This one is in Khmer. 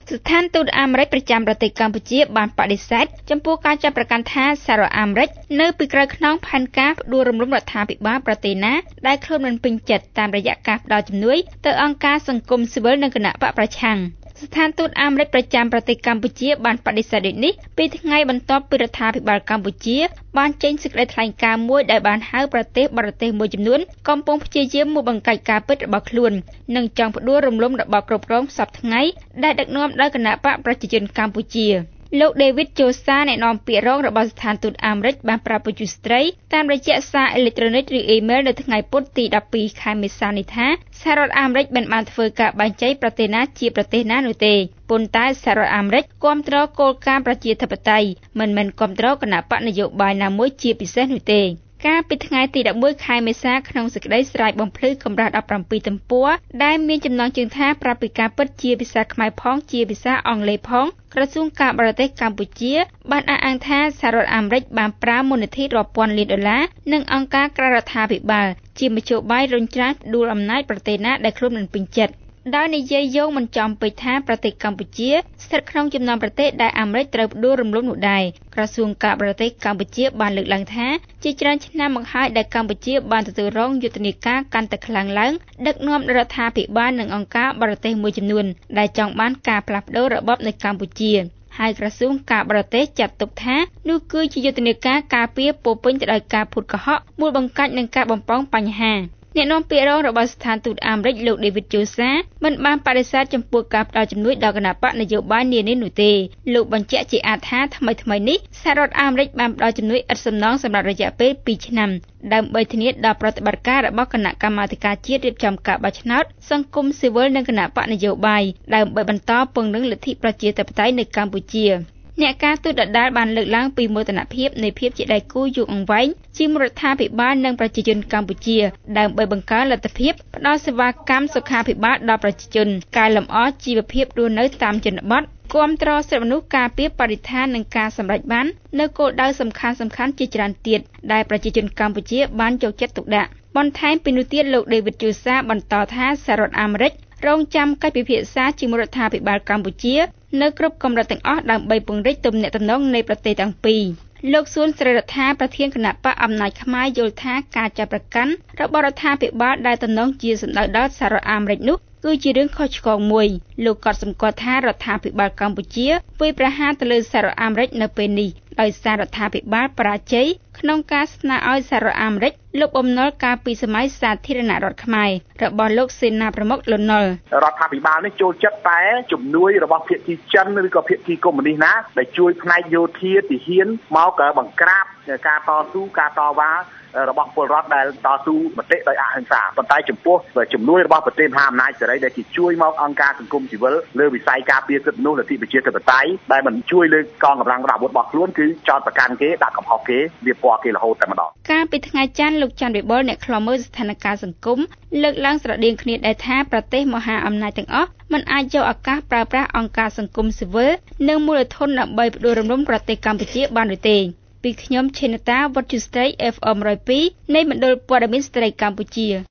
ស្ថានទូតអាមេរិកប្រចាំប្រទេសកម្ពុជាបានបដិសេធចំពោះការចាប់ប្រកាន់ថាសហរដ្ឋអាមេរិកនៅពីក្រោយខ្នងផែនការផ្ដួលរំលំរដ្ឋាភិបាលប្រទេសណាដែលខ្លួនមិនពេញចិត្តតាមរយៈការផ្ដល់ជំនួយទៅអង្គការសង្គមស៊ីវិលនិងគណៈបកប្រឆាំងស្ថានទូតអាមេរិកប្រចាំប្រទេសកម្ពុជាបានបដិសេធដូចនេះពីថ្ងៃបន្ទាប់ពីរដ្ឋាភិបាលកម្ពុជាបានចេញសេចក្តីថ្លែងការណ៍មួយដែលបានហៅប្រទេសបរទេសមួយចំនួនកំពុងព្យាយាមបង្កាច់ការពិតរបស់ខ្លួននិងចង់ផ្ដួលរំលំរបបគ្រប់គ្រងសពថ្ងៃដែលដឹកនាំដោយគណៈបកប្រជាជនកម្ពុជាលោក David Chosa អ្នកនាំពាក្យរងរបស់ស្ថានទូតអាមេរិកបានប្រាប់ប្រជាស្ត្រីតាមរយៈសារអេឡិចត្រូនិកឬអ៊ីមែលនៅថ្ងៃពុធទី12ខែមេសានេះថាសហរដ្ឋអាមេរិកមិនបានធ្វើការបែងចែកប្រទេសណាជាប្រទេសណានោះទេប៉ុន្តែសហរដ្ឋអាមេរិកគាំទ្រគោលការណ៍ប្រជាធិបតេយ្យមិនមែនគាំទ្រគណៈបកនយោបាយណាមួយជាពិសេសនោះទេកាលពីថ្ងៃទី11ខែមេសាក្នុងសេចក្តីស្រាយបំភ្លឺកម្រាស់17ទំព័រដែលមានចំណងជើងថាប្រាប់ពីការពិតជាភាសាខ្មែរផងជាភាសាអង់គ្លេសផងក្រសួងការបរទេសកម្ពុជាបានអះអាងថាសហរដ្ឋអាមេរិកបានប្រើមូលនិធិរាប់ពាន់លានដុល្លារនិងអង្គការក្រៅរដ្ឋាភិបាលជាមធ្យោបាយរុញច្រានផ្ដួលអំណាចប្រទេសណាដែលខ្លួនមិនពេញចិត្តដោយនិយាយយោងមិនចំពេកថាប្រទេសកម្ពុជាស្ថិតក្នុងចំណោមប្រទេសដែលអាមេរិកត្រូវផ្ដួលរំលំនោះដែរក្រសួងការបរទេសកម្ពុជាបានលើកឡើងថាជាច្រើនឆ្នាំមកហើយដែលកម្ពុជាបានទទួលរងយុទ្ធនាការកាន់តែខ្លាំងឡើងដឹកនាំរដ្ឋាភិបាលនិងអង្គការបរទេសមួយចំនួនដែលចង់បានការផ្លាស់ប្តូររបបនៅកម្ពុជាហើយក្រសួងការបរទេសចាត់ទុកថានោះគឺជាយុទ្ធនាការការពារពោពេញទៅដោយការភូតកុហកមូលបង្កាច់និងការបំផុសបញ្ហាអ្នកនាំពាក្យរងរបស់ស្ថានទូតអាមេរិកលោក David Chosa មិនបានបដិសេធចំពោះការផ្ដល់ជំនួយដល់គណៈបកនយោបាយនានានោះទេលោកបញ្ជាក់ជាអាថាថ្មីនេះសហរដ្ឋអាមេរិកបានផ្ដល់ជំនួយឥតសំណងសម្រាប់រយៈពេល2ឆ្នាំដើម្បីធានាដល់ប្រតិបត្តិការរបស់គណៈកម្មាធិការជាតិរៀបចំការបោះឆ្នោតសង្គមស៊ីវិលនិងគណៈបកនយោបាយដើម្បីបន្តពង្រឹងលទ្ធិប្រជាធិបតេយ្យនៅកម្ពុជាអ្នកការទូតដដាលបានលើកឡើងពីមោទនភាពនៃភាពជាដៃគូយូរអង្វែងជាមួយរដ្ឋាភិបាលនិងប្រជាជនកម្ពុជាដើម្បីបង្កើនលទ្ធភាពផ្ដល់សេវាកម្មសុខាភិបាលដល់ប្រជាជនកែលម្អជីវភាពរស់នៅតាមជនបទគាំទ្រសិទ្ធិមនុស្សការពារបរិស្ថាននិងការសម្រេចបាននៅគោលដៅសំខាន់ៗជាច្រើនទៀតដែលប្រជាជនកម្ពុជាបានយកចិត្តទុកដាក់បន្ថែមពីនោះទៀតលោក David Chosa បន្តថាសហរដ្ឋអាមេរិករងចាំកិច្ចពិភាក្សាជាមួយរដ្ឋាភិបាលកម្ពុជានៅគ្រប់កម្រិតទាំងអស់ដើម្បីពង្រីកទំនាក់ទំនងនៃប្រទេសទាំងពីរលោកសួនស្រីរដ្ឋាប្រធានគណៈបកអំណាចខ្មែរយល់ថាការចាប់ប្រកាន់របស់រដ្ឋាភិបាលដែលតំណងជាសម្ដៅដល់សហរដ្ឋអាមេរិកនោះគឺជារឿងខុសឆ្គងមួយលោកក៏សម្គាល់ថារដ្ឋាភិបាលកម្ពុជាវាយប្រហារទៅលើសហរដ្ឋអាមេរិកនៅពេលនេះដោយសាររដ្ឋាភិបាលបរាជ័យក្នុងការស្នើឲ្យសហរដ្ឋអាមេរិកលុបបំណុលការពីសម័យសាធារណរដ្ឋខ្មែររបស់លោកសេនាប្រមុខលន់ នល់រដ្ឋាភិបាលនេះចូលចិត្តតែជំនួយរបស់ភាគីចិនឬក៏ភាគីកុម្មុយនីសណាដែលជួយផ្នែកយោធាទាហានមកបង្ក្រាបការតស៊ូការតវ៉ារបស់ពលរដ្ឋដែលតស៊ូមតិដោយអហិង្សាប៉ុន្តែចំពោះជំនួយរបស់ប្រទេសមហាអំណាចសេរីដែលគេជួយមកអង្គការសង្គមស៊ីវិលលើវិស័យការពារសិទ្ធិមនុស្សលទ្ធិប្រជាធិបតេយ្យដែលមិនជួយលើកងកម្លាំងអាវុធរបស់ខ្លួនគឺចោទប្រកាន់គេដាក់កំហុសគេវាពណ៌គេរហូតតែម្ដងកាលពីថ្ងៃច័ន្ទលោកច័ន្ទវិបុលអ្នកខ្លំមើលស្ថានភាពសង្គមលើកឡើងស្រដៀងគ្នាដែរថាប្រទេសមហាអំណាចទាំងអស់មិនអាចយកឱកាសប្រើប្រាស់អង្គការសង្គមស៊ីវិលនិងមូលធនដើម្បីផ្ដួលរំលំប្រទេសកម្ពុជាបាននោះទេពីខ្ញុំឆេនតាវុទ្ធុស្ត្រី FM 102នៃមណ្ឌលព័ត៌មានស្ត្រីកម្ពុជា